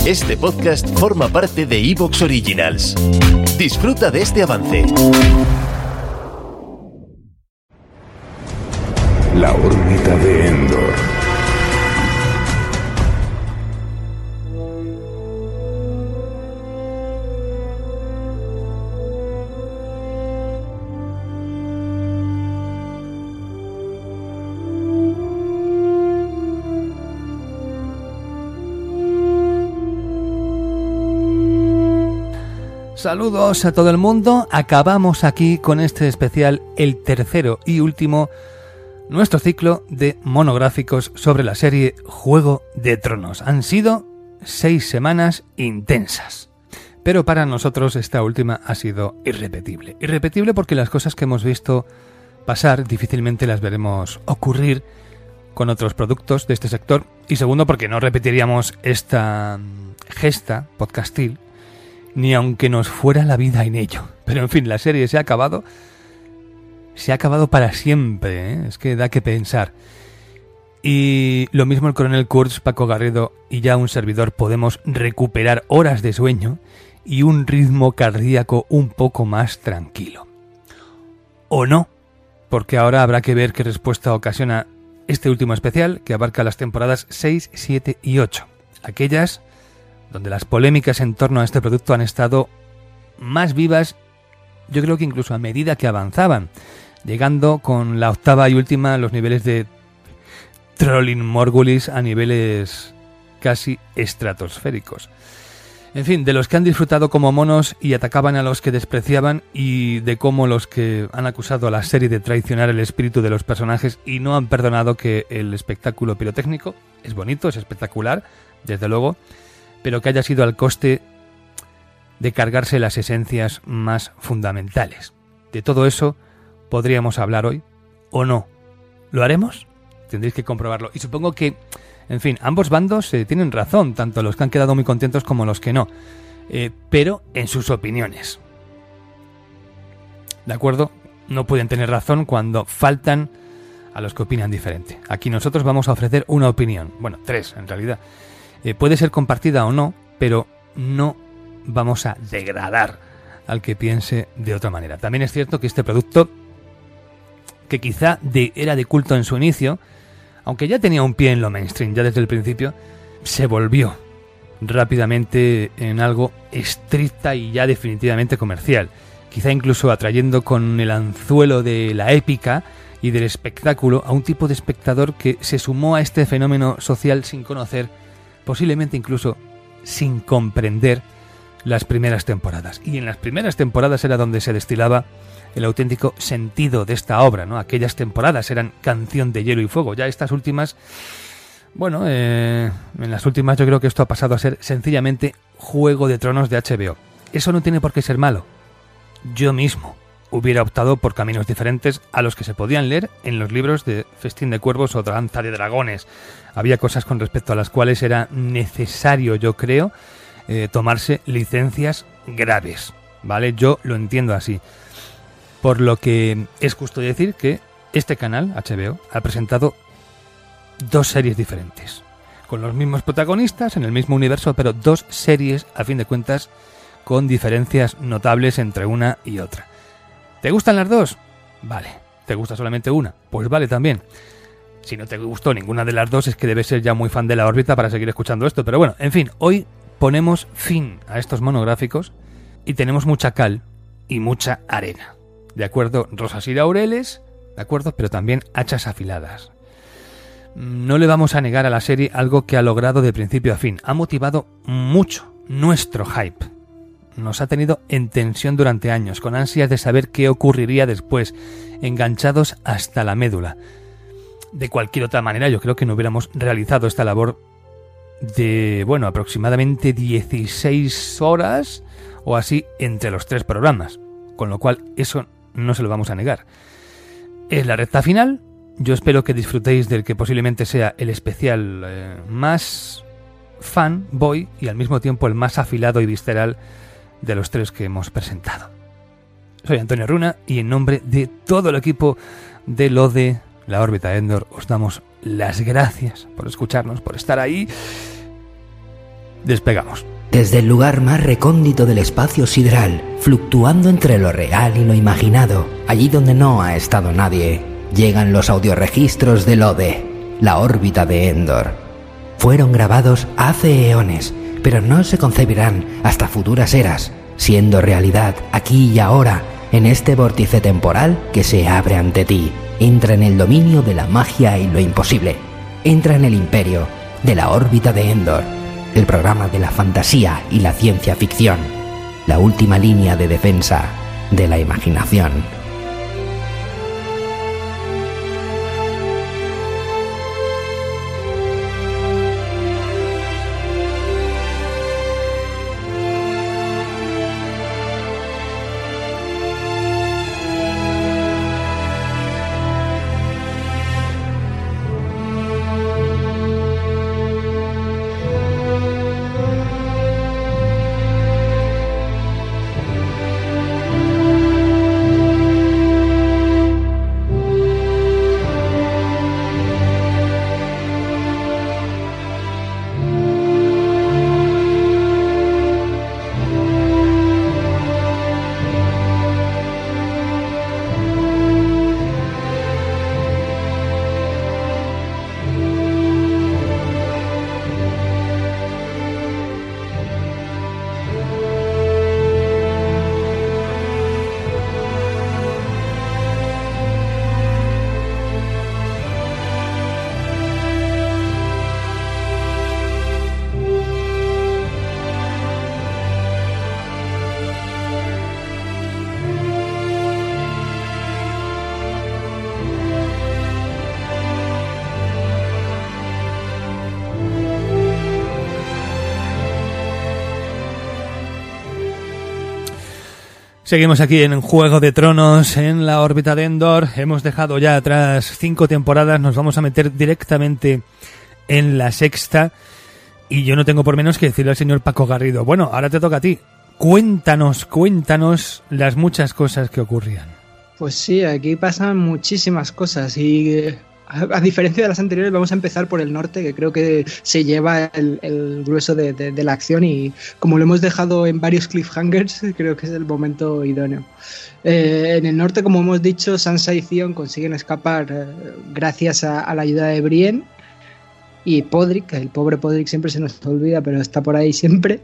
Este podcast forma parte de Evox Originals. Disfruta de este avance. La órbita de Endor. Saludos a todo el mundo, acabamos aquí con este especial, el tercero y último, nuestro ciclo de monográficos sobre la serie Juego de Tronos. Han sido 6 semanas intensas, pero para nosotros esta última ha sido irrepetible. Irrepetible porque las cosas que hemos visto pasar difícilmente las veremos ocurrir con otros productos de este sector, y segundo porque no repetiríamos esta gesta podcastil ni aunque nos fuera la vida en ello. Pero en fin, la serie se ha acabado para siempre, ¿eh? Es que da que pensar. Y lo mismo el coronel Kurtz, Paco Garrido y ya un servidor podemos recuperar horas de sueño y un ritmo cardíaco un poco más tranquilo. O no, porque ahora habrá que ver qué respuesta ocasiona este último especial que abarca las temporadas 6, 7 y 8. Aquellas donde las polémicas en torno a este producto han estado más vivas, yo creo que incluso a medida que avanzaban, llegando con la octava y última a los niveles de Trolling Morgulis a niveles casi estratosféricos. En fin, de los que han disfrutado como monos y atacaban a los que despreciaban, y de cómo los que han acusado a la serie de traicionar el espíritu de los personajes y no han perdonado que el espectáculo pirotécnico es bonito, es espectacular, desde luego, pero que haya sido al coste de cargarse las esencias más fundamentales. De todo eso podríamos hablar hoy, ¿o no? ¿Lo haremos? Tendréis que comprobarlo. Y supongo que, en fin, ambos bandos tienen razón, tanto los que han quedado muy contentos como los que no, pero en sus opiniones. ¿De acuerdo? No pueden tener razón cuando faltan a los que opinan diferente. Aquí nosotros vamos a ofrecer una opinión, bueno, 3 en realidad. Puede ser compartida o no, pero no vamos a degradar al que piense de otra manera. También es cierto que este producto, que quizá era de culto en su inicio, aunque ya tenía un pie en lo mainstream ya desde el principio, se volvió rápidamente en algo estricta y ya definitivamente comercial. Quizá incluso atrayendo con el anzuelo de la épica y del espectáculo a un tipo de espectador que se sumó a este fenómeno social sin conocer, posiblemente incluso sin comprender, las primeras temporadas. Y en las primeras temporadas era donde se destilaba el auténtico sentido de esta obra, ¿no? Aquellas temporadas eran canción de hielo y fuego. Ya estas últimas, bueno, en las últimas yo creo que esto ha pasado a ser sencillamente Juego de Tronos de HBO. Eso no tiene por qué ser malo. Yo mismo hubiera optado por caminos diferentes a los que se podían leer en los libros de Festín de Cuervos o Danza de Dragones. Había cosas con respecto a las cuales era necesario, yo creo, tomarse licencias graves, ¿vale? Yo lo entiendo así. Por lo que es justo decir que este canal, HBO, ha presentado 2 series diferentes, con los mismos protagonistas, en el mismo universo, pero 2 series, a fin de cuentas, con diferencias notables entre una y otra. ¿Te gustan las 2? Vale. ¿Te gusta solamente una? Pues vale también. Si no te gustó ninguna de las 2 es que debes ser ya muy fan de la órbita para seguir escuchando esto. Pero bueno, en fin, hoy ponemos fin a estos monográficos y tenemos mucha cal y mucha arena. ¿De acuerdo? Rosas y laureles, ¿de acuerdo? Pero también hachas afiladas. No le vamos a negar a la serie algo que ha logrado de principio a fin. Ha motivado mucho nuestro hype. Nos ha tenido en tensión durante años, con ansias de saber qué ocurriría después, enganchados hasta la médula. De cualquier otra manera, yo creo que no hubiéramos realizado esta labor de, bueno, aproximadamente 16 horas o así entre los 3 programas, con lo cual eso no se lo vamos a negar. Es la recta final. Yo espero que disfrutéis del que posiblemente sea el especial más fanboy y al mismo tiempo el más afilado y visceral de los 3 que hemos presentado. Soy Antonio Runa y en nombre de todo el equipo de lo de la órbita de Endor os damos las gracias por escucharnos, por estar ahí despegamos. Desde el lugar más recóndito del espacio sideral, fluctuando entre lo real y lo imaginado, allí donde no ha estado nadie, llegan los audioregistros del Ode, la órbita de Endor. Fueron grabados hace eones, pero no se concebirán hasta futuras eras, siendo realidad aquí y ahora, en este vórtice temporal que se abre ante ti. Entra en el dominio de la magia y lo imposible. Entra en el imperio de la órbita de Endor, el programa de la fantasía y la ciencia ficción, la última línea de defensa de la imaginación. Seguimos aquí en Juego de Tronos, en la órbita de Endor. Hemos dejado ya atrás 5 temporadas, nos vamos a meter directamente en la 6ª. Y yo no tengo por menos que decirle al señor Paco Garrido, bueno, ahora te toca a ti. Cuéntanos las muchas cosas que ocurrían. Pues sí, aquí pasan muchísimas cosas y a diferencia de las anteriores vamos a empezar por el norte, que creo que se lleva el grueso de la acción, y como lo hemos dejado en varios cliffhangers, creo que es el momento idóneo. En el norte, como hemos dicho, Sansa y Theon consiguen escapar gracias a la ayuda de Brienne y Podrick. El pobre Podrick siempre se nos olvida, pero está por ahí siempre.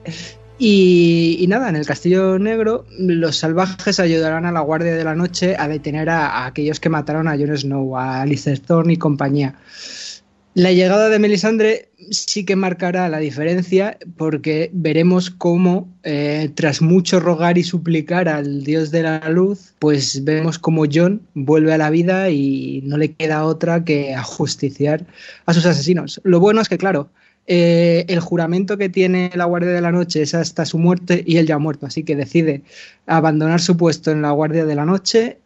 Y nada, en el Castillo Negro los salvajes ayudarán a la Guardia de la Noche a detener a aquellos que mataron a Jon Snow, a Alistair Thorne y compañía. La llegada de Melisandre sí que marcará la diferencia, porque veremos cómo tras mucho rogar y suplicar al dios de la luz, pues vemos cómo Jon vuelve a la vida y no le queda otra que ajusticiar a sus asesinos. Lo bueno es que, claro, el juramento que tiene la Guardia de la Noche es hasta su muerte y él ya ha muerto, así que decide abandonar su puesto en la Guardia de la Noche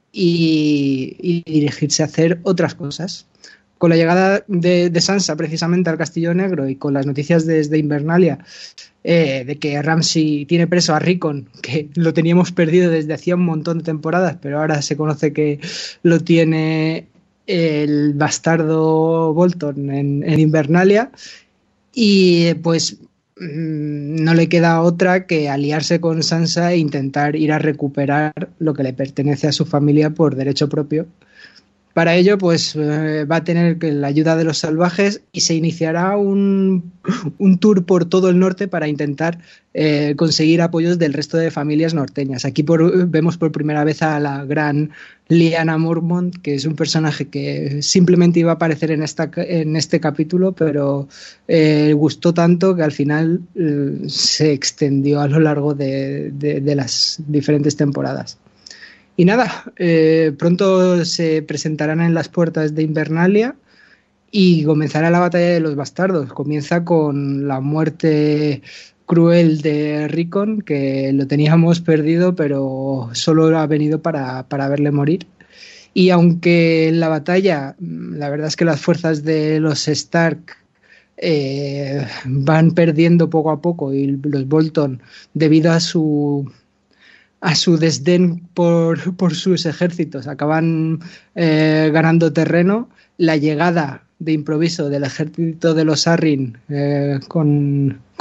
y dirigirse a hacer otras cosas. Con la llegada de Sansa precisamente al Castillo Negro y con las noticias desde Invernalia de que Ramsay tiene preso a Rickon, que lo teníamos perdido desde hacía un montón de temporadas, pero ahora se conoce que lo tiene el bastardo Bolton en Invernalia. Y pues no le queda otra que aliarse con Sansa e intentar ir a recuperar lo que le pertenece a su familia por derecho propio. Para ello, pues va a tener la ayuda de los salvajes y se iniciará un tour por todo el norte para intentar conseguir apoyos del resto de familias norteñas. Aquí vemos por primera vez a la gran Lyanna Mormont, que es un personaje que simplemente iba a aparecer en este capítulo, pero gustó tanto que al final se extendió a lo largo de las diferentes temporadas. Y nada, pronto se presentarán en las puertas de Invernalia y comenzará la batalla de los bastardos. Comienza con la muerte cruel de Rickon, que lo teníamos perdido, pero solo ha venido para verle morir. Y aunque en la batalla, la verdad es que las fuerzas de los Stark van perdiendo poco a poco, y los Bolton, debido a su desdén por sus ejércitos, acaban ganando terreno, la llegada de improviso del ejército de los Arryn con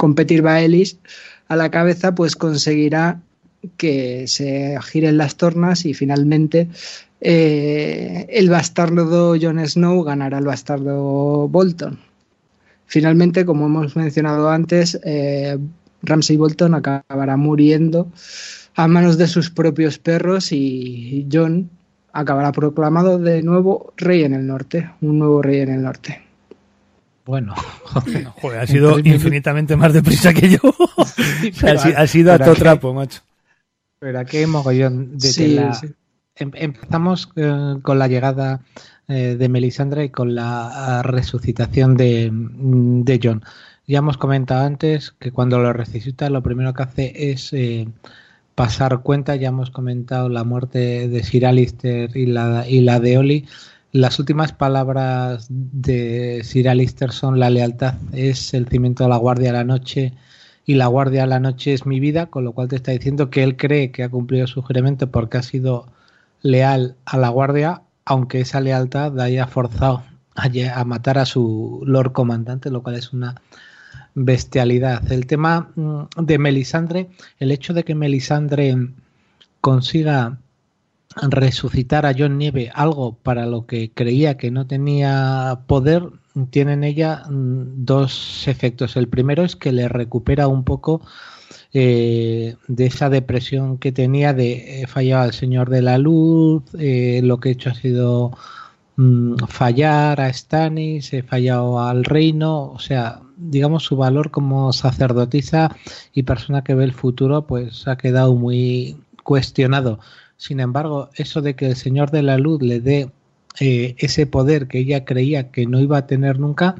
con Petyr Baelish a la cabeza, pues conseguirá que se giren las tornas y finalmente el bastardo Jon Snow ganará al bastardo Bolton. Finalmente, como hemos mencionado antes, Ramsay Bolton acabará muriendo a manos de sus propios perros y Jon acabará proclamado de nuevo rey en el norte, un nuevo rey en el norte. Bueno, joder, ha sido infinitamente más deprisa que yo. Sí, ha sido a todo trapo, macho. Pero aquí mogollón de tela. Sí. Empezamos con la llegada de Melisandre y con la resucitación de Jon. Ya hemos comentado antes que cuando lo resucita lo primero que hace es pasar cuenta. Ya hemos comentado la muerte de Sir Alistair y la de Olly. Las últimas palabras de Sir Alistair son: la lealtad es el cimiento de la guardia de la noche y la guardia de la noche es mi vida, con lo cual te está diciendo que él cree que ha cumplido su juramento porque ha sido leal a la guardia, aunque esa lealtad haya forzado a matar a su Lord Comandante, lo cual es una bestialidad. El tema de Melisandre, el hecho de que Melisandre consiga resucitar a Jon Nieve, algo para lo que creía que no tenía poder, tiene en ella dos efectos. El primero es que le recupera un poco de esa depresión que tenía de he fallado al Señor de la Luz, lo que he hecho ha sido fallar a Stannis, he fallado al reino, o sea, digamos su valor como sacerdotisa y persona que ve el futuro pues ha quedado muy cuestionado. Sin embargo, eso de que el Señor de la Luz le dé ese poder que ella creía que no iba a tener nunca,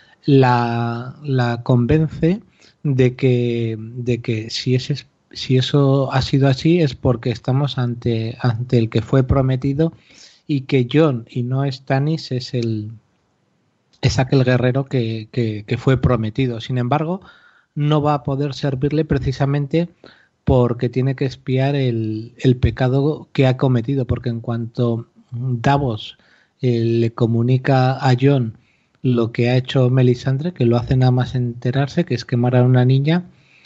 la convence de que si eso ha sido así es porque estamos ante el que fue prometido y que Jon y no Stannis es aquel guerrero que fue prometido. Sin embargo, no va a poder servirle precisamente porque tiene que expiar el pecado que ha cometido, porque en cuanto Davos le comunica a Jon lo que ha hecho Melisandre, que lo hace nada más enterarse, que es quemar a una niña,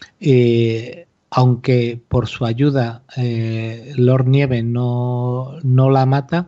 aunque por su ayuda Lord Nieve no la mata,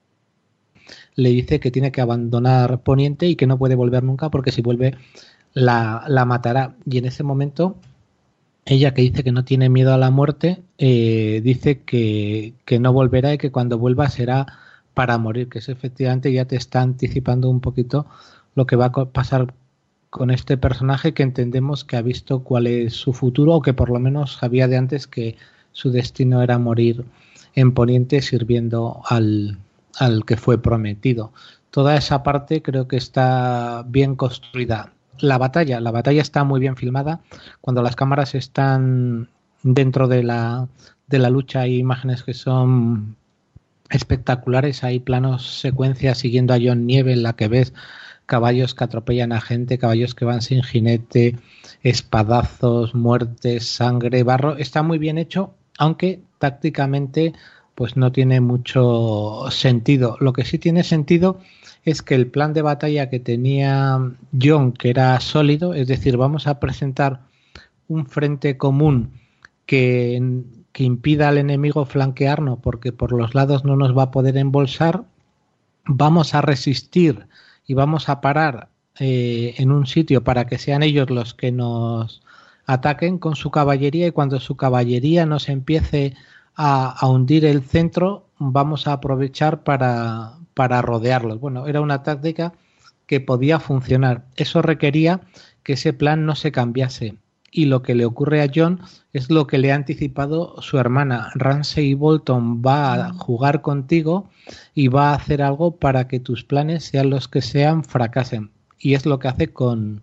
le dice que tiene que abandonar Poniente y que no puede volver nunca porque si vuelve la matará. Y en ese momento ella, que dice que no tiene miedo a la muerte, dice que no volverá y que cuando vuelva será para morir, que eso efectivamente ya te está anticipando un poquito lo que va a pasar con este personaje, que entendemos que ha visto cuál es su futuro, o que por lo menos sabía de antes que su destino era morir en Poniente sirviendo al que fue prometido. Toda esa parte creo que está bien construida. La batalla está muy bien filmada. Cuando las cámaras están dentro de la lucha hay imágenes que son espectaculares. Hay planos, secuencias siguiendo a Jon Nieve en la que ves caballos que atropellan a gente, caballos que van sin jinete, espadazos, muertes, sangre, barro. Está muy bien hecho, aunque tácticamente pues no tiene mucho sentido. Lo que sí tiene sentido es que el plan de batalla que tenía Jon, que era sólido, es decir, vamos a presentar un frente común que impida al enemigo flanquearnos porque por los lados no nos va a poder embolsar, vamos a resistir y vamos a parar en un sitio para que sean ellos los que nos ataquen con su caballería, y cuando su caballería nos empiece a hundir el centro, vamos a aprovechar para rodearlos. Bueno, era una táctica que podía funcionar. Eso requería que ese plan no se cambiase. Y lo que le ocurre a Jon es lo que le ha anticipado su hermana. Ramsay Bolton va a jugar contigo y va a hacer algo para que tus planes, sean los que sean, fracasen. Y es lo que hace con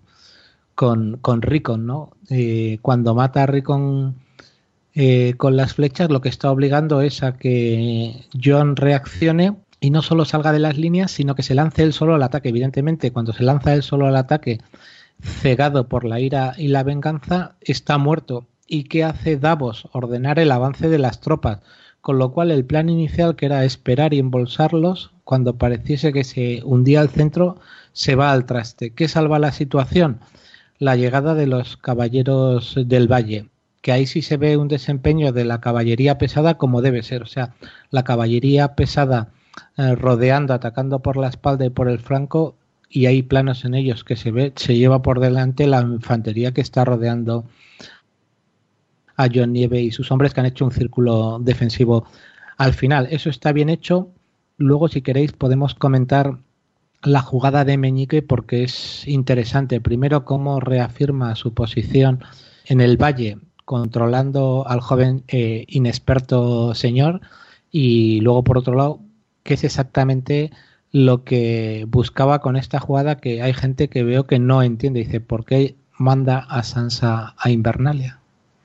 Rickon, ¿no? Cuando mata a Rickon con las flechas, lo que está obligando es a que Jon reaccione y no solo salga de las líneas, sino que se lance él solo al ataque. Evidentemente, cuando se lanza él solo al ataque, cegado por la ira y la venganza, está muerto. ¿Y qué hace Davos? Ordenar el avance de las tropas, con lo cual el plan inicial, que era esperar y embolsarlos, cuando pareciese que se hundía el centro, se va al traste. ¿Qué salva la situación? la llegada de los Caballeros del Valle, que ahí sí se ve un desempeño de la caballería pesada como debe ser. O sea, la caballería pesada rodeando, atacando por la espalda y por el flanco, y hay planos en ellos que se lleva por delante la infantería que está rodeando a Jon Nieve y sus hombres, que han hecho un círculo defensivo al final. Eso está bien hecho. Luego, si queréis, podemos comentar la jugada de Meñique, porque es interesante. Primero, cómo reafirma su posición en el valle, controlando al joven inexperto señor, y luego, por otro lado, qué es exactamente lo que buscaba con esta jugada, que hay gente que veo que no entiende. Dice, ¿por qué manda a Sansa a Invernalia?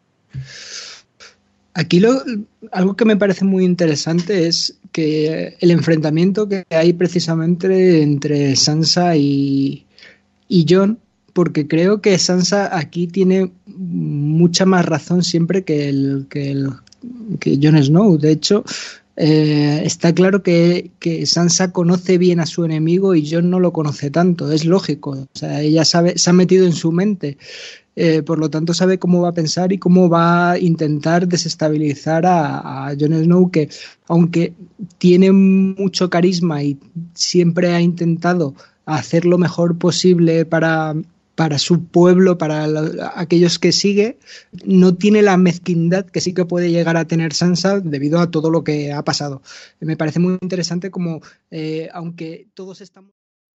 Aquí algo que me parece muy interesante es que el enfrentamiento que hay precisamente entre Sansa y Jon, porque creo que Sansa aquí tiene mucha más razón siempre que Jon Snow. De hecho, está claro que Sansa conoce bien a su enemigo y Jon no lo conoce tanto. Es lógico. O sea, ella se ha metido en su mente. Por lo tanto, sabe cómo va a pensar y cómo va a intentar desestabilizar a Jon Snow, que aunque tiene mucho carisma y siempre ha intentado hacer lo mejor posible para su pueblo, para aquellos que sigue, no tiene la mezquindad que sí que puede llegar a tener Sansa debido a todo lo que ha pasado. Me parece muy interesante como, aunque todos estamos...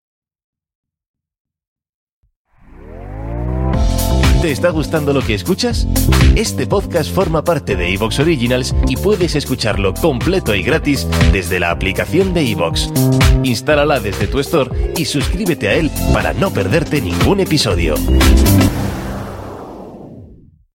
¿Te está gustando lo que escuchas? Este podcast forma parte de Evox Originals y puedes escucharlo completo y gratis desde la aplicación de Evox. Instálala desde tu store y suscríbete a él para no perderte ningún episodio.